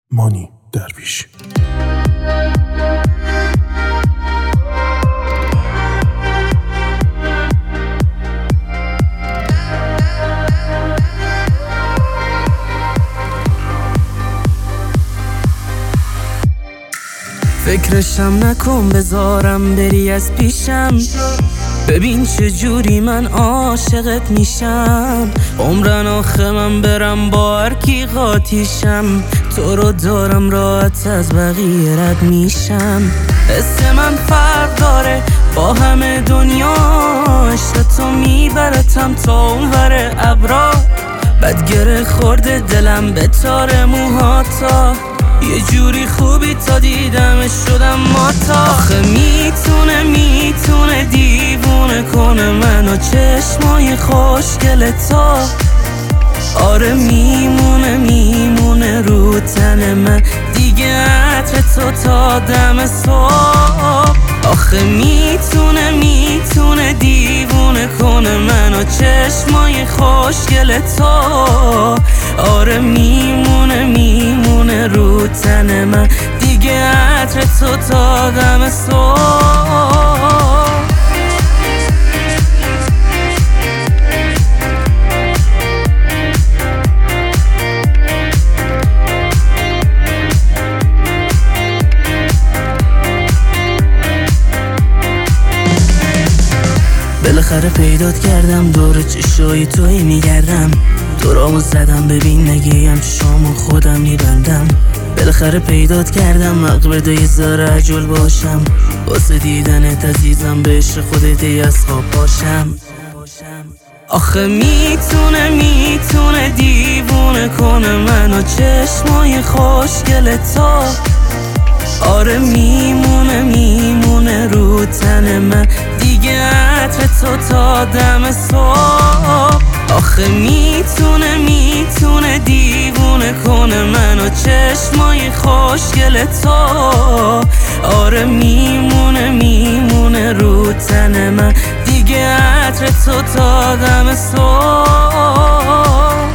مانی درویش. فکرشم نکن بذارم بری از پیشم، ببین چه جوری من عاشقت میشم. عمرن آخه من برم با هر کی قاطیشم، تو رو دارم راحت از بقیه رد میشم. حس من فرق داره با همه دنیا، عشق تو میبرتم تا اونور ابرا. بد گره خورده دلم به تار موهاتا، یه جوری خوبی تا دیدمش شدم ماتا. آخه میتونه دیوونه کنه منو چشمای خوشگل تا. آره میمونه رو تن من دیگه عطر تو تا دم صبح. آخه میتونه دیوونه کنه منو چشمای خوشگل تا. آره میمونه رو تن من دیگه عطر تو تا دم صبح. بالاخره پیدات کردم، دور چشای توی میگردم، دورامو زدم ببین نگیم چشامو خودم میبندم. بالاخره پیدات کردم، حق بده یه ذره عجول باشم، واسه دیدنت عزیزم به عشق خودت از خواب باشم. آخه میتونه دیوونه کنه منو چشمای خوشگل تا. آره میمونه رو تن من دیگه عطر تو تا دم صبح. آخه میتونه دیوونه کنه منو چشمای خوشگل تا. آره میمونه رو تن من دیگه عطر تو تا دم صبح.